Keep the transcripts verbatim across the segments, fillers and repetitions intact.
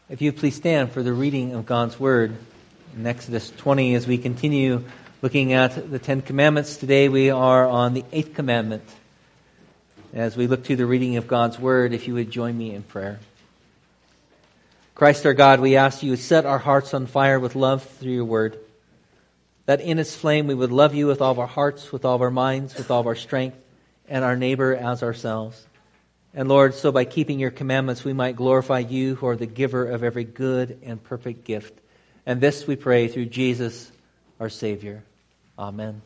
If you please stand for the reading of God's Word in Exodus twenty as we continue looking at the Ten Commandments. Today we are on the Eighth Commandment. As we look to the reading of God's Word, if you would join me in prayer. Christ our God, we ask you to set our hearts on fire with love through your Word, that in its flame we would love you with all of our hearts, with all of our minds, with all of our strength, and our neighbor as ourselves. And Lord, so by keeping your commandments, we might glorify you who are the giver of every good and perfect gift. And this we pray through Jesus, our Savior. Amen.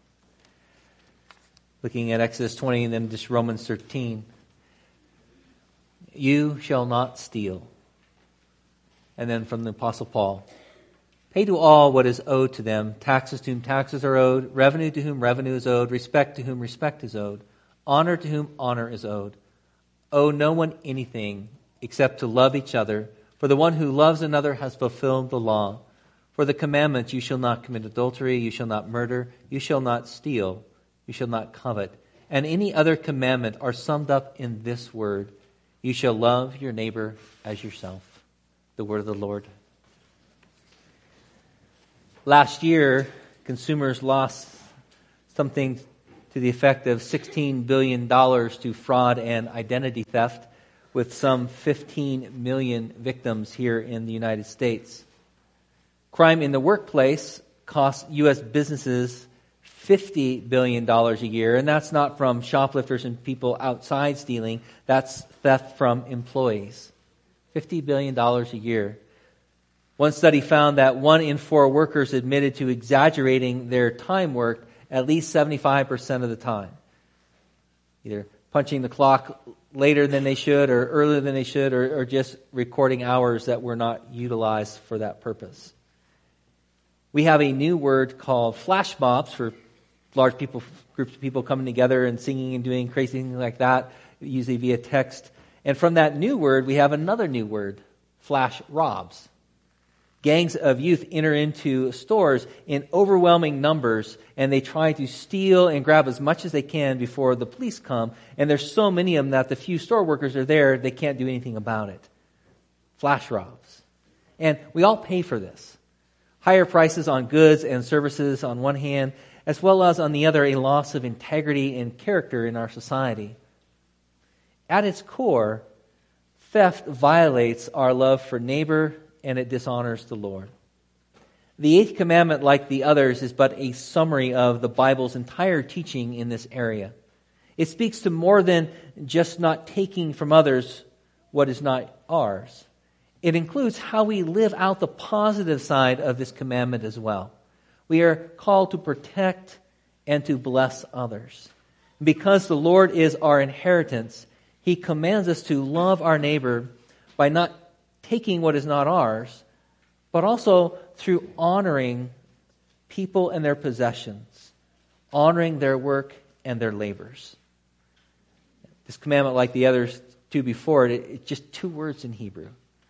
Looking at Exodus twenty and then just Romans thirteen. You shall not steal. And then from the Apostle Paul. Pay to all what is owed to them, taxes to whom taxes are owed, revenue to whom revenue is owed, respect to whom respect is owed, honor to whom honor is owed. Owe no one anything except to love each other, for the one who loves another has fulfilled the law. For the commandments, you shall not commit adultery, you shall not murder, you shall not steal, you shall not covet, and any other commandment are summed up in this word: you shall love your neighbor as yourself. The word of the Lord. Last year, consumers lost something to the effect of sixteen billion dollars to fraud and identity theft, with some fifteen million victims here in the United States. Crime in the workplace costs U S businesses fifty billion dollars a year, and that's not from shoplifters and people outside stealing, that's theft from employees. fifty billion dollars a year. One study found that one in four workers admitted to exaggerating their time worked at least seventy-five percent of the time. Either punching the clock later than they should or earlier than they should, or, or just recording hours that were not utilized for that purpose. We have a new word called flash mobs for large people, groups of people coming together and singing and doing crazy things like that, usually via text. And from that new word, we have another new word, flash robs. Gangs of youth enter into stores in overwhelming numbers, and they try to steal and grab as much as they can before the police come. And there's so many of them that the few store workers are there, they can't do anything about it. Flash robs. And we all pay for this. Higher prices on goods and services on one hand, as well as on the other, a loss of integrity and character in our society. At its core, theft violates our love for neighbor, and it dishonors the Lord. The eighth commandment, like the others, is but a summary of the Bible's entire teaching in this area. It speaks to more than just not taking from others what is not ours. It includes how we live out the positive side of this commandment as well. We are called to protect and to bless others. Because the Lord is our inheritance, He commands us to love our neighbor by not taking what is not ours, but also through honoring people and their possessions, honoring their work and their labors. This commandment, like the others two before it, it's just two words in Hebrew.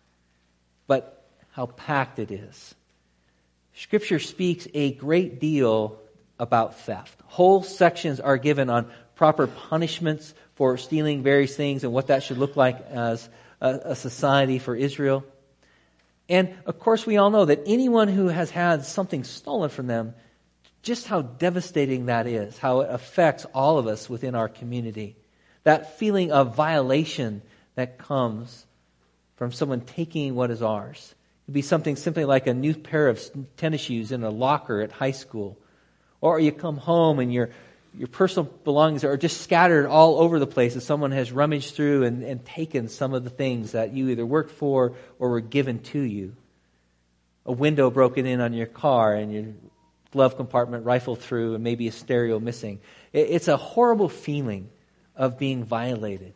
But how packed it is. Scripture speaks a great deal about theft. Whole sections are given on proper punishments for stealing various things and what that should look like as a, a society for Israel. And of course we all know that anyone who has had something stolen from them, just how devastating that is, how it affects all of us within our community. That feeling of violation that comes from someone taking what is ours. It could be something simply like a new pair of tennis shoes in a locker at high school. Or you come home and your your personal belongings are just scattered all over the place as someone has rummaged through and, and taken some of the things that you either worked for or were given to you. A window broken in on your car and your glove compartment rifled through and maybe a stereo missing. It, it's a horrible feeling of being violated.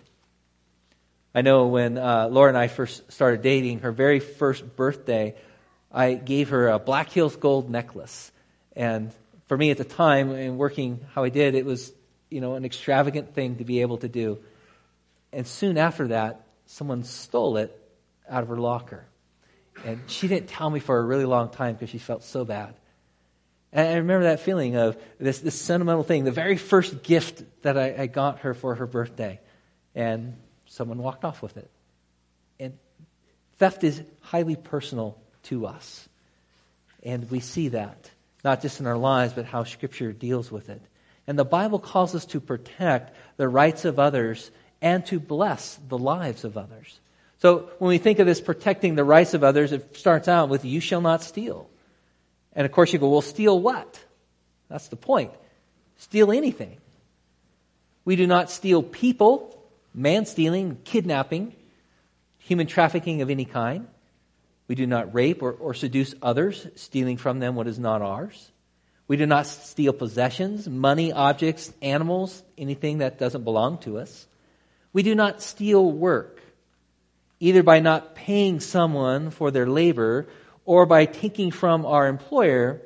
I know when uh, Laura and I first started dating, her very first birthday, I gave her a Black Hills gold necklace. And for me at the time, and working how I did, it was, you know, an extravagant thing to be able to do. And soon after that, someone stole it out of her locker. And she didn't tell me for a really long time because she felt so bad. And I remember that feeling of this, this sentimental thing, the very first gift that I, I got her for her birthday. And someone walked off with it. And theft is highly personal to us. And we see that, not just in our lives, but how Scripture deals with it. And the Bible calls us to protect the rights of others and to bless the lives of others. So when we think of this protecting the rights of others, it starts out with, you shall not steal. And of course you go, well, steal what? That's the point. Steal anything. We do not steal people, man-stealing, kidnapping, human trafficking of any kind. We do not rape or, or seduce others, stealing from them what is not ours. We do not steal possessions, money, objects, animals, anything that doesn't belong to us. We do not steal work, either by not paying someone for their labor or by taking from our employer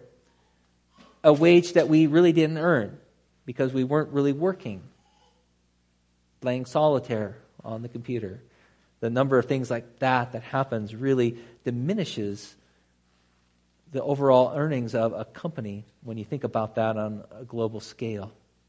a wage that we really didn't earn because we weren't really working, playing solitaire on the computer. The number of things like that that happens really diminishes the overall earnings of a company when you think about that on a global scale.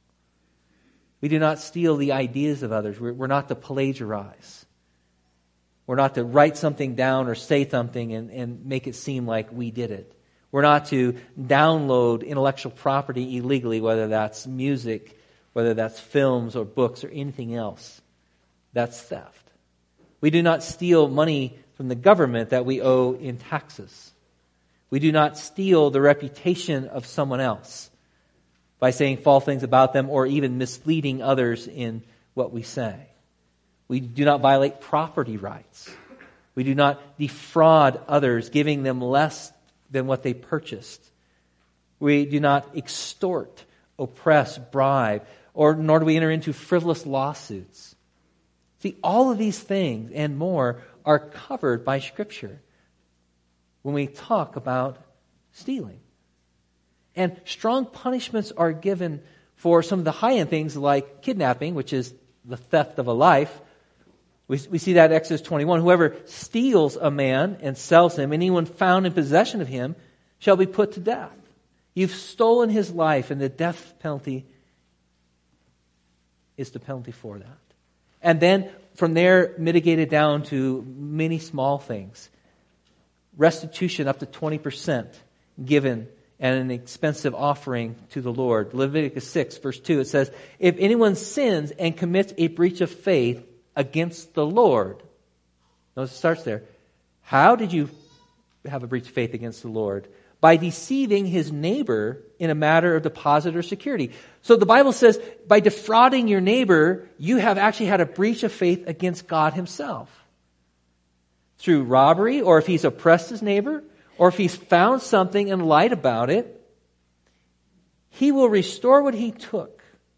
We do not steal the ideas of others. We're, we're not to plagiarize. We're not to write something down or say something and, and make it seem like we did it. We're not to download intellectual property illegally, whether that's music, whether that's films or books or anything else. That's theft. We do not steal money from the government that we owe in taxes. We do not steal the reputation of someone else by saying false things about them or even misleading others in what we say. We do not violate property rights. We do not defraud others, giving them less than what they purchased. We do not extort, oppress, bribe, or nor do we enter into frivolous lawsuits. See, all of these things and more are covered by Scripture when we talk about stealing. And strong punishments are given for some of the high-end things like kidnapping, which is the theft of a life. We, we see that in Exodus twenty-one. Whoever steals a man and sells him, anyone found in possession of him, shall be put to death. You've stolen his life, and the death penalty is the penalty for that. And then from there, mitigated down to many small things. Restitution up to twenty percent given and an expensive offering to the Lord. Leviticus six, verse two, it says, if anyone sins and commits a breach of faith against the Lord. Notice it starts there. How did you have a breach of faith against the Lord? By deceiving his neighbor in a matter of deposit or security. So the Bible says, by defrauding your neighbor, you have actually had a breach of faith against God himself. Through robbery, or if he's oppressed his neighbor, or if he's found something and lied about it, he will restore what he took.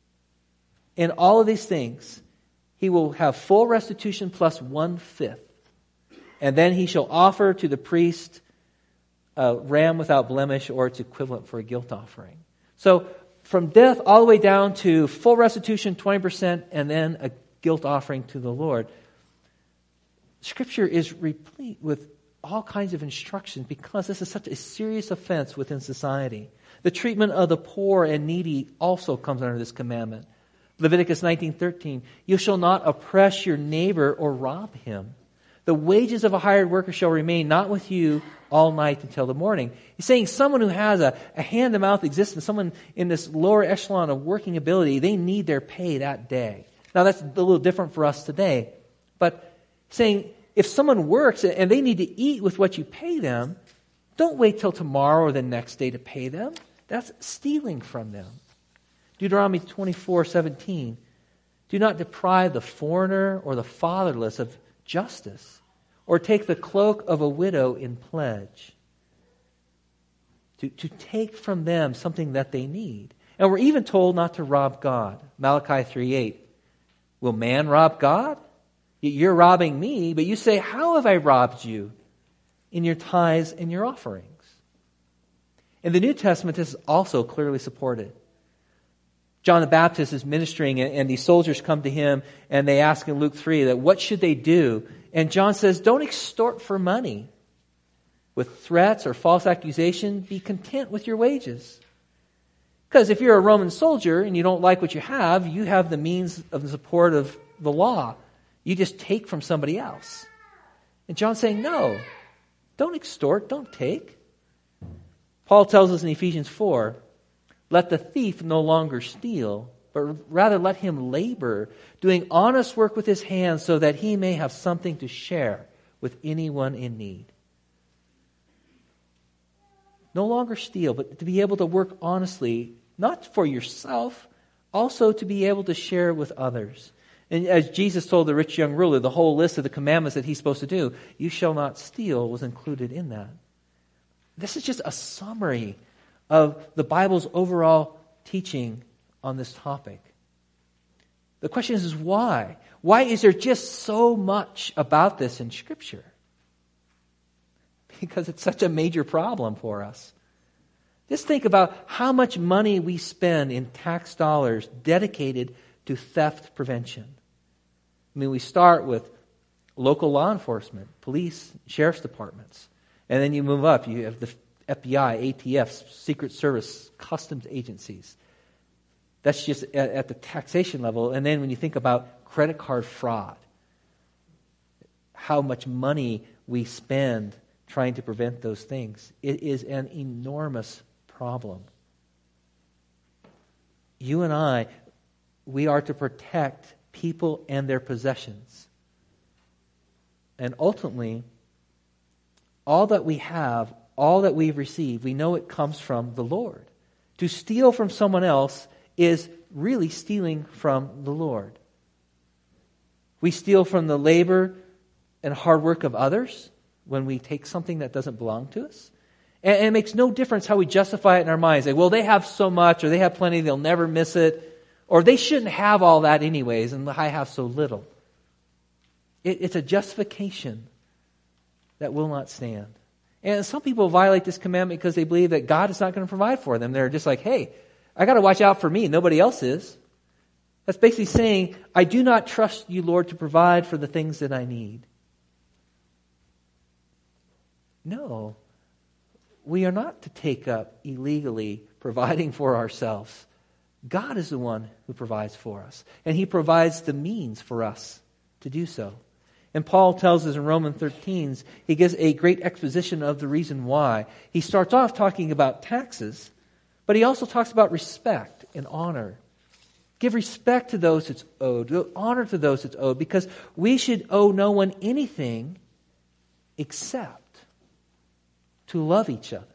In all of these things, he will have full restitution plus one-fifth. And then he shall offer to the priest a ram without blemish or its equivalent for a guilt offering. So from death all the way down to full restitution, twenty percent, and then a guilt offering to the Lord. Scripture is replete with all kinds of instructions because this is such a serious offense within society. The treatment of the poor and needy also comes under this commandment. Leviticus nineteen thirteen, you shall not oppress your neighbor or rob him. The wages of a hired worker shall remain not with you all night until the morning. He's saying someone who has a, a hand-to-mouth existence, someone in this lower echelon of working ability, they need their pay that day. Now that's a little different for us today. But saying if someone works and they need to eat with what you pay them, don't wait till tomorrow or the next day to pay them. That's stealing from them. Deuteronomy twenty-four seventeen. Do not deprive the foreigner or the fatherless of justice, or take the cloak of a widow in pledge. To, to take from them something that they need. And we're even told not to rob God. Malachi three eight. Will man rob God? You're robbing me, but you say, how have I robbed you? In your tithes and your offerings. In the New Testament, this is also clearly supported. John the Baptist is ministering, and these soldiers come to him, and they ask in Luke three that what should they do? And John says, don't extort for money. With threats or false accusation, be content with your wages. Because if you're a Roman soldier and you don't like what you have, you have the means of the support of the law. You just take from somebody else. And John's saying, no, Don't extort, don't take. Paul tells us in Ephesians four, let the thief no longer steal, but rather let him labor, doing honest work with his hands so that he may have something to share with anyone in need. No longer steal, but to be able to work honestly, not for yourself, also to be able to share with others. And as Jesus told the rich young ruler, the whole list of the commandments that he's supposed to do, you shall not steal, was included in that. This is just a summary of the Bible's overall teaching on this topic. The question is, is why? Why is there just so much about this in Scripture? Because it's such a major problem for us. Just think about how much money we spend in tax dollars dedicated to theft prevention. I mean, we start with local law enforcement, police, sheriff's departments. And then you move up. You have the F B I, A T F, Secret Service, customs agencies. That's just at, at the taxation level. And then when you think about credit card fraud, how much money we spend trying to prevent those things. It is an enormous problem. You and I, we are to protect people and their possessions. And ultimately, all that we have, all that we've received, we know it comes from the Lord. To steal from someone else is really stealing from the Lord. We steal from the labor and hard work of others when we take something that doesn't belong to us. And, and it makes no difference how we justify it in our minds. Like, well, they have so much, or they have plenty, they'll never miss it. Or they shouldn't have all that anyways, and I have so little. It, it's a justification that will not stand. And some people violate this commandment because they believe that God is not going to provide for them. They're just like, hey, I got to watch out for me. Nobody else is. That's basically saying, I do not trust you, Lord, to provide for the things that I need. No, we are not to take up illegally providing for ourselves. God is the one who provides for us. And He provides the means for us to do so. And Paul tells us in Romans thirteen, he gives a great exposition of the reason why. He starts off talking about taxes, but he also talks about respect and honor. Give respect to those it's owed, honor to those it's owed, because we should owe no one anything except to love each other.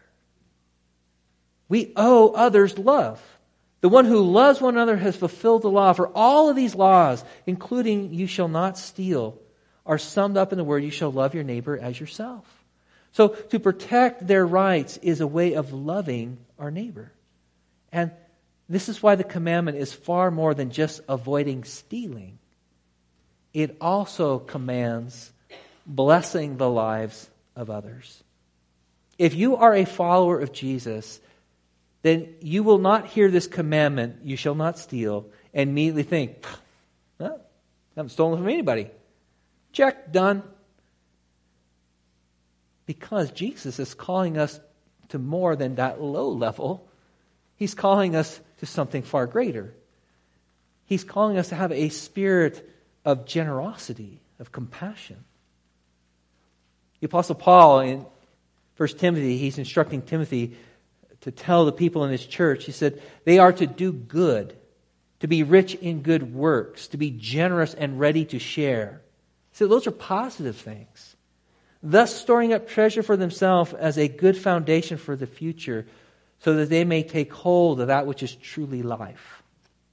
We owe others love. The one who loves one another has fulfilled the law. For all of these laws, including you shall not steal, are summed up in the word, you shall love your neighbor as yourself. So to protect their rights is a way of loving our neighbor. And this is why the commandment is far more than just avoiding stealing. It also commands blessing the lives of others. If you are a follower of Jesus, then you will not hear this commandment, you shall not steal, and immediately think, well, I haven't stolen from anybody. Check, done. Because Jesus is calling us to more than that low level. He's calling us to something far greater. He's calling us to have a spirit of generosity, of compassion. The Apostle Paul in First Timothy, he's instructing Timothy to tell the people in his church, he said, they are to do good, to be rich in good works, to be generous and ready to share. So those are positive things. Thus storing up treasure for themselves as a good foundation for the future, so that they may take hold of that which is truly life.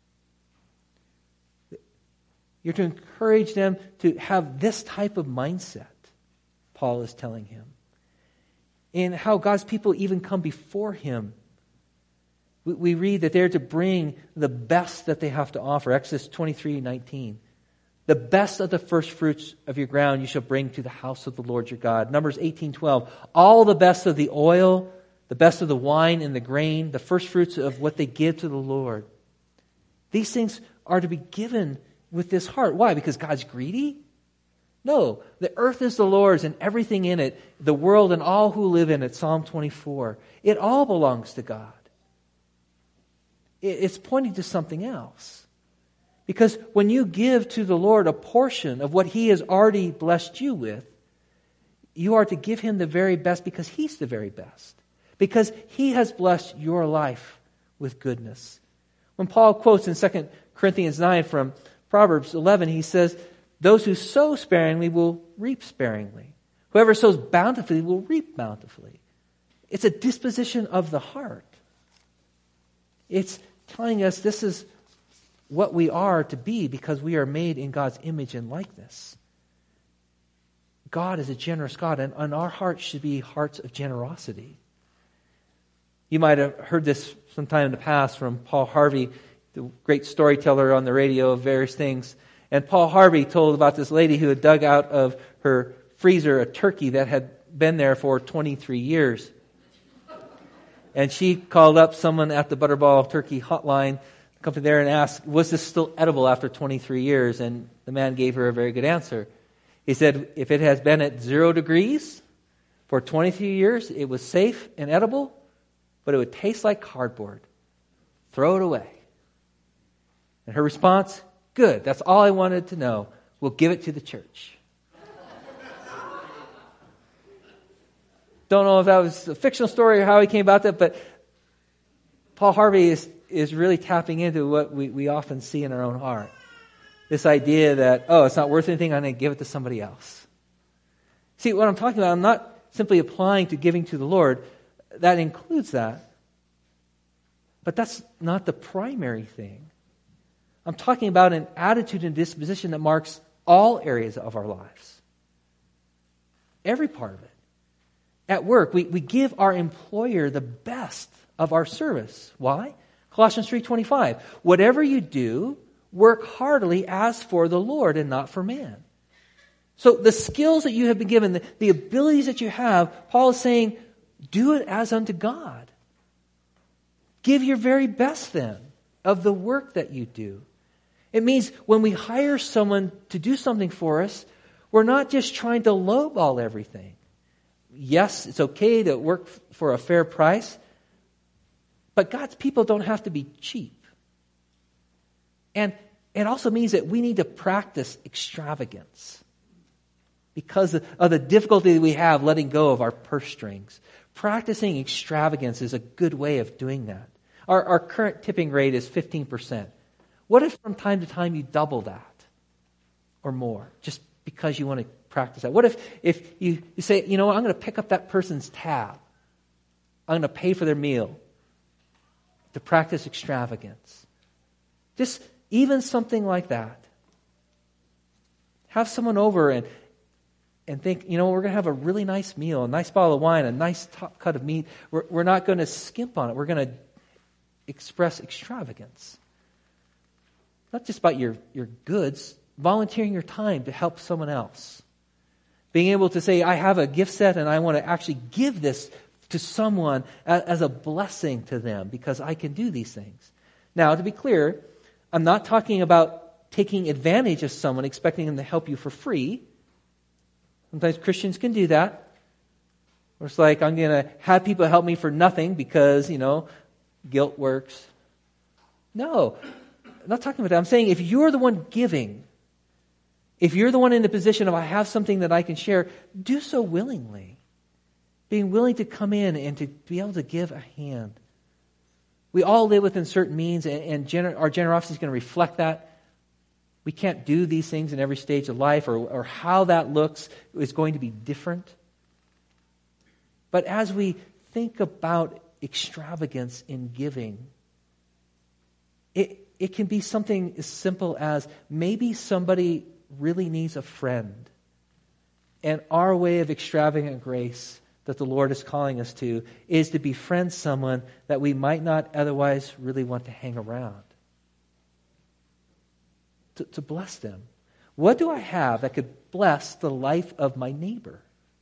You're to encourage them to have this type of mindset, Paul is telling him. And how God's people even come before Him. We, we read that they're to bring the best that they have to offer. Exodus twenty-three nineteen. The best of the first fruits of your ground you shall bring to the house of the Lord your God. Numbers eighteen twelve. All the best of the oil, the best of the wine and the grain, the first fruits of what they give to the Lord. These things are to be given with this heart. Why? Because God's greedy? No, the earth is the Lord's and everything in it, the world and all who live in it, Psalm twenty-four. It all belongs to God. It's pointing to something else. Because when you give to the Lord a portion of what He has already blessed you with, You are to give him the very best because he's the very best. Because he has blessed your life with goodness. When Paul quotes in Second Corinthians nine from Proverbs eleven, he says, those who sow sparingly will reap sparingly. Whoever sows bountifully will reap bountifully. It's a disposition of the heart. It's telling us this is what we are to be because we are made in God's image and likeness. God is a generous God, and, and our hearts should be hearts of generosity. You might have heard this sometime in the past from Paul Harvey, the great storyteller on the radio of various things. And Paul Harvey told about this lady who had dug out of her freezer a turkey that had been there for twenty-three years. And she called up someone at the Butterball Turkey hotline, company there, and asked, was this still edible after twenty-three years? And the man gave her a very good answer. He said, if it has been at zero degrees for twenty-three years, it was safe and edible, but it would taste like cardboard. Throw it away. And her response, good, that's all I wanted to know. We'll give it to the church. Don't know if that was a fictional story or how he came about that, but Paul Harvey is, is really tapping into what we, we often see in our own heart. This idea that, oh, it's not worth anything, I'm going to give it to somebody else. See, what I'm talking about, I'm not simply applying to giving to the Lord. That includes that. But that's not the primary thing. I'm talking about an attitude and disposition that marks all areas of our lives. Every part of it. At work, we, we give our employer the best of our service. Why? Colossians three twenty-five. Whatever you do, work heartily as for the Lord and not for man. So the skills that you have been given, the, the abilities that you have, Paul is saying, do it as unto God. Give your very best then of the work that you do. It means when we hire someone to do something for us, we're not just trying to lowball everything. Yes, it's okay to work for a fair price, but God's people don't have to be cheap. And it also means that we need to practice extravagance because of the difficulty that we have letting go of our purse strings. Practicing extravagance is a good way of doing that. Our, our current tipping rate is fifteen percent. What if from time to time you double that or more just because you want to practice that? What if, if you, you say, you know what, I'm going to pick up that person's tab. I'm going to pay for their meal. To practice extravagance. Just even something like that. Have someone over and and think, you know, we're going to have a really nice meal, a nice bottle of wine, a nice top cut of meat. We're, we're not going to skimp on it. We're going to express extravagance. Not just about your, your goods, volunteering your time to help someone else. Being able to say, I have a gift set and I want to actually give this to someone as, as a blessing to them because I can do these things. Now, to be clear, I'm not talking about taking advantage of someone, expecting them to help you for free. Sometimes Christians can do that. Or it's like, I'm going to have people help me for nothing because, you know, guilt works. No, I'm not talking about that. I'm saying if you're the one giving, if you're the one in the position of I have something that I can share, do so willingly. Being willing to come in and to be able to give a hand. We all live within certain means, and, and gener- our generosity is going to reflect that. We can't do these things in every stage of life, or, or how that looks is going to be different. But as we think about extravagance in giving, it, it can be something as simple as maybe somebody really needs a friend. And our way of extravagant grace that the Lord is calling us to is to befriend someone that we might not otherwise really want to hang around. To, to bless them. What do I have that could bless the life of my neighbor?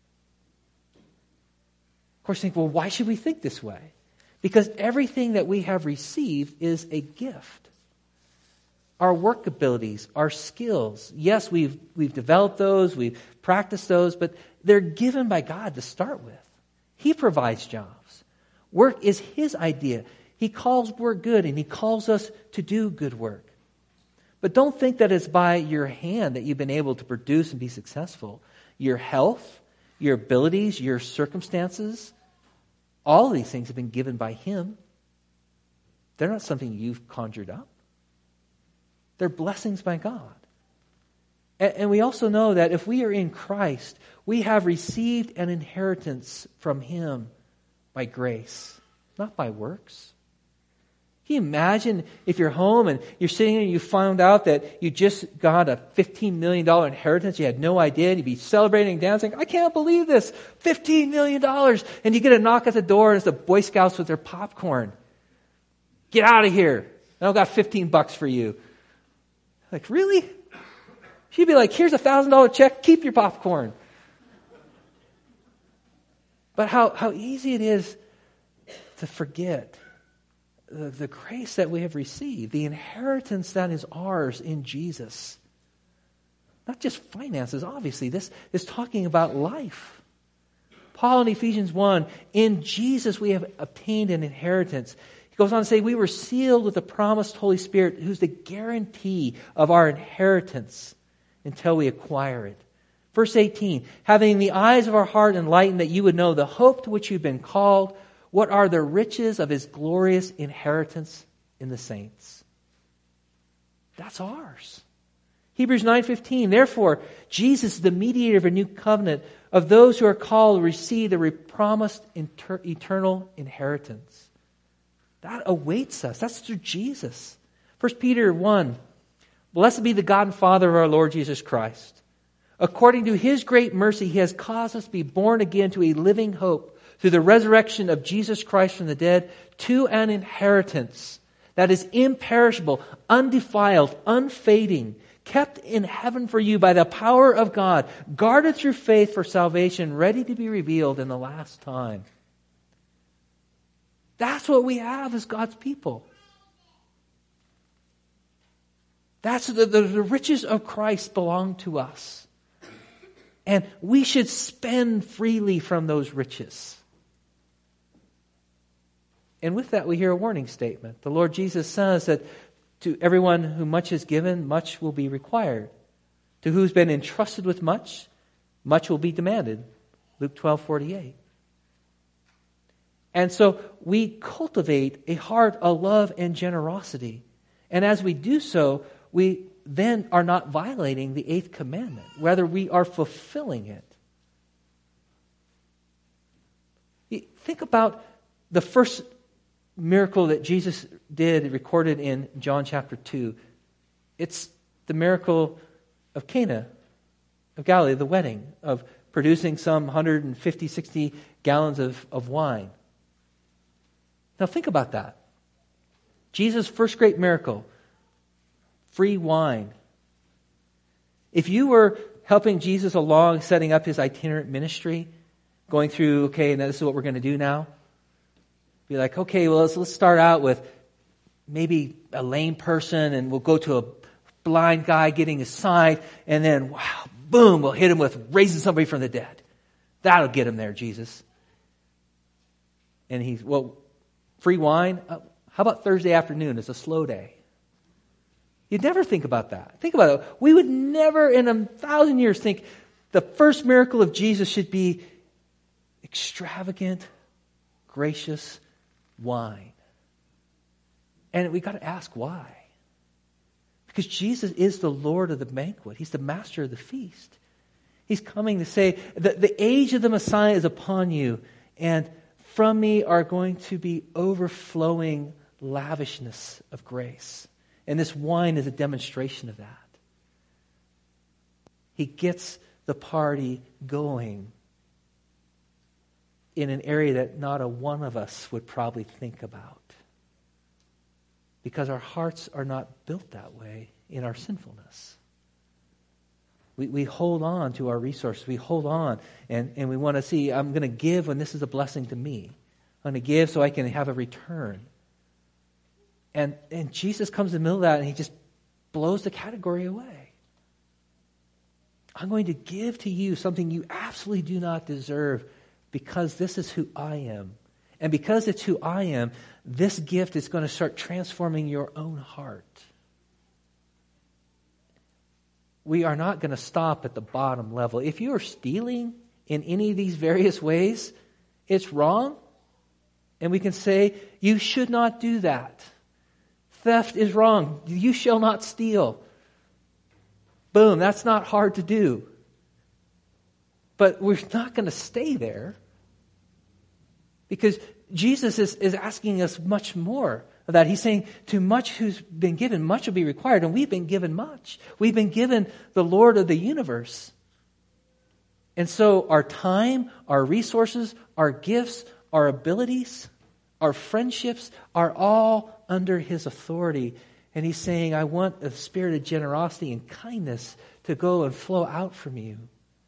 Of course, you think, well, why should we think this way? Because everything that we have received is a gift. Our work abilities, our skills, yes, we've we've developed those, we've practiced those, but they're given by God to start with. He provides jobs. Work is His idea. He calls work good, and He calls us to do good work. But don't think that it's by your hand that you've been able to produce and be successful. Your health, your abilities, your circumstances, all of these things have been given by Him. They're not something you've conjured up. They're blessings by God. And, and we also know that if we are in Christ, we have received an inheritance from Him by grace, not by works. Can you imagine if you're home and you're sitting here and you found out that you just got a fifteen million dollars inheritance, you had no idea, you'd be celebrating and dancing, I can't believe this, fifteen million dollars, and you get a knock at the door and it's the Boy Scouts with their popcorn. Get out of here. I don't got fifteen bucks for you. Like, really? She'd be like, here's a thousand dollar check, keep your popcorn. But how, how easy it is to forget the, the grace that we have received, the inheritance that is ours in Jesus. Not just finances, obviously. This is talking about life. Paul in Ephesians one, in Jesus we have obtained an inheritance. He goes on to say, we were sealed with the promised Holy Spirit, who's the guarantee of our inheritance until we acquire it. Verse eighteen, having the eyes of our heart enlightened, that you would know the hope to which you've been called, what are the riches of His glorious inheritance in the saints. That's ours. Hebrews nine fifteen, therefore, Jesus is the mediator of a new covenant of those who are called to receive the promised inter- eternal inheritance. That awaits us. That's through Jesus. First Peter one, blessed be the God and Father of our Lord Jesus Christ. According to His great mercy, He has caused us to be born again to a living hope through the resurrection of Jesus Christ from the dead, to an inheritance that is imperishable, undefiled, unfading, kept in heaven for you by the power of God, guarded through faith for salvation, ready to be revealed in the last time. That's what we have as God's people. That's the, the, the riches of Christ belong to us. And we should spend freely from those riches. And with that, we hear a warning statement. The Lord Jesus says that to everyone who much is given, much will be required. To who's been entrusted with much, much will be demanded. Luke twelve forty-eight. And so we cultivate a heart of love and generosity. And as we do so, we then are not violating the eighth commandment. Rather, we are fulfilling it. Think about the first miracle that Jesus did, recorded in John chapter two. It's the miracle of Cana of Galilee, the wedding, of producing some one hundred fifty, sixty gallons of, of wine. Now think about that. Jesus' first great miracle, free wine. If you were helping Jesus along, setting up His itinerant ministry, going through, okay, now this is what we're going to do now. Be like, okay, well, let's, let's start out with maybe a lame person, and we'll go to a blind guy getting his sight, and then, wow, boom, we'll hit him with raising somebody from the dead. That'll get him there, Jesus. And he's, well, free wine? Uh, how about Thursday afternoon? It's a slow day. You'd never think about that. Think about it. We would never in a thousand years think the first miracle of Jesus should be extravagant, gracious wine. And we got to ask why. Because Jesus is the Lord of the banquet. He's the master of the feast. He's coming to say that the age of the Messiah is upon you, and from me are going to be overflowing lavishness of grace. And this wine is a demonstration of that. He gets the party going in an area that not a one of us would probably think about. Because our hearts are not built that way in our sinfulness. We we hold on to our resources. We hold on and, and we want to see, I'm going to give when this is a blessing to me. I'm going to give so I can have a return. And, and Jesus comes in the middle of that and He just blows the category away. I'm going to give to you something you absolutely do not deserve because this is who I am. And because it's who I am, this gift is going to start transforming your own heart. We are not going to stop at the bottom level. If you are stealing in any of these various ways, it's wrong. And we can say, you should not do that. Theft is wrong. You shall not steal. Boom, that's not hard to do. But we're not going to stay there. Because Jesus is, is asking us much more of that. He's saying, to much who's been given, much will be required. And we've been given much. We've been given the Lord of the universe. And so our time, our resources, our gifts, our abilities, our friendships are all under His authority. And He's saying, I want a spirit of generosity and kindness to go and flow out from you.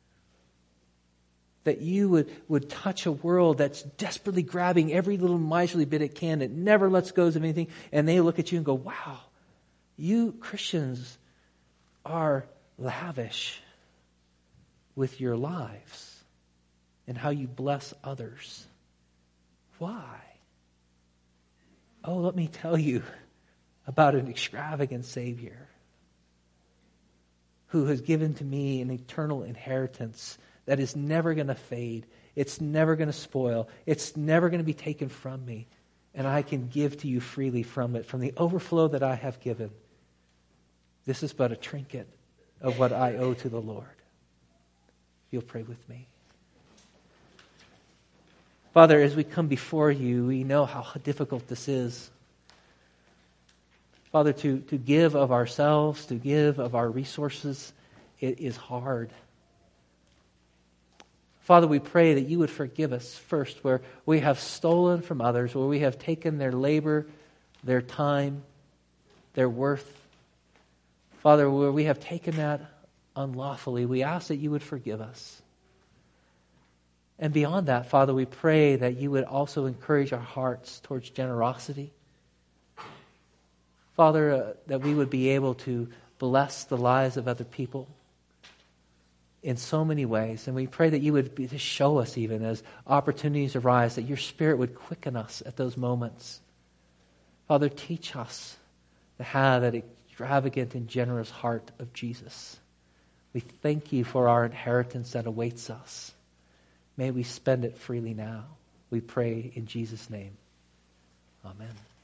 That you would, would touch a world that's desperately grabbing every little miserly bit it can, that never lets go of anything, and they look at you and go, wow, you Christians are lavish with your lives and how you bless others. Why? Oh, let me tell you about an extravagant Savior who has given to me an eternal inheritance that is never going to fade. It's never going to spoil. It's never going to be taken from me. And I can give to you freely from it, from the overflow that I have given. This is but a trinket of what I owe to the Lord. You'll pray with me. Father, as we come before you, we know how difficult this is. Father, to, to give of ourselves, to give of our resources, it is hard. Father, we pray that you would forgive us first where we have stolen from others, where we have taken their labor, their time, their worth. Father, where we have taken that unlawfully, we ask that you would forgive us. And beyond that, Father, we pray that you would also encourage our hearts towards generosity. Father, uh, that we would be able to bless the lives of other people in so many ways. And we pray that you would be, to show us even as opportunities arise, that your Spirit would quicken us at those moments. Father, teach us to have that extravagant and generous heart of Jesus. We thank you for our inheritance that awaits us. May we spend it freely now. We pray in Jesus' name. Amen.